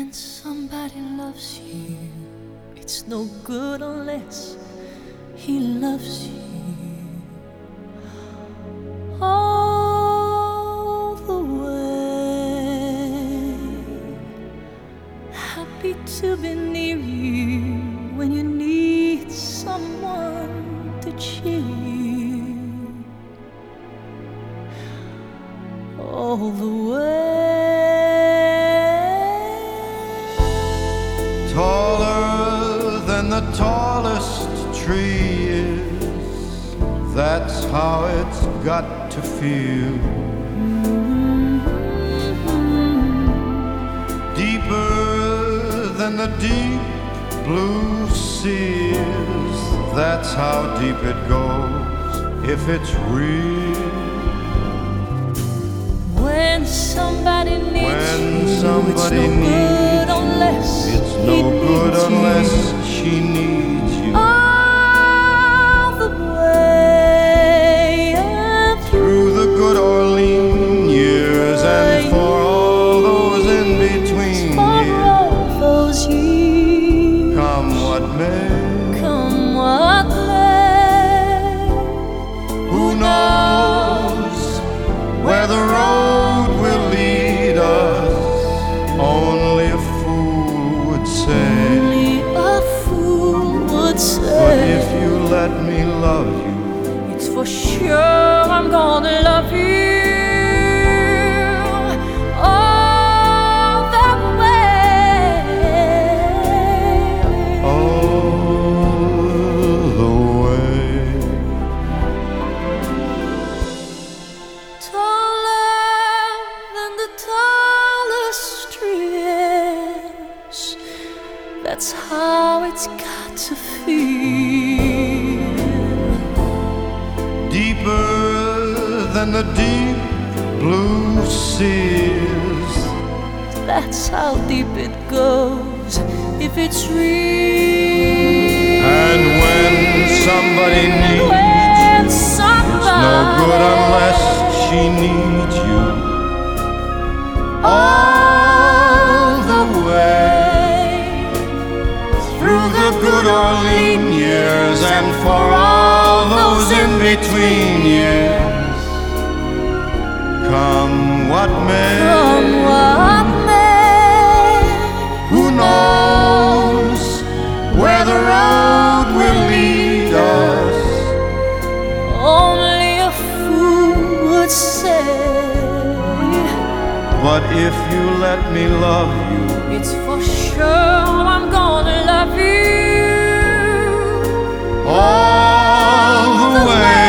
When somebody loves you, it's no good unless he loves you all the way. Happy to be near you when you need someone to cheer you all the way. Taller than the tallest tree is, that's how it's got to feel. Deeper than the deep blue sea is, that's how deep it goes if it's real. When somebody needs it's no good unless she needs you. All the way and through the good or lean years, and for all those in between years. Come what may, come what may. Who knows where the road will lead us? Only a fool would say. Only a fool would say. But if you let me love you, it's for sure I'm gonna love you all the way. all the way. Taller than the tallest tree is, that's how it's got to feel. Deeper than the deep blue seas, that's how deep it goes if it's real. and when somebody needs When you, it's no good unless she needs you all the way. Through the good or lean years, and for all those in between years. Come what may, come what may. who knows where the road will lead us? Only a fool would say. But if you let me love you, It's for sure I'm gonna love you all the way.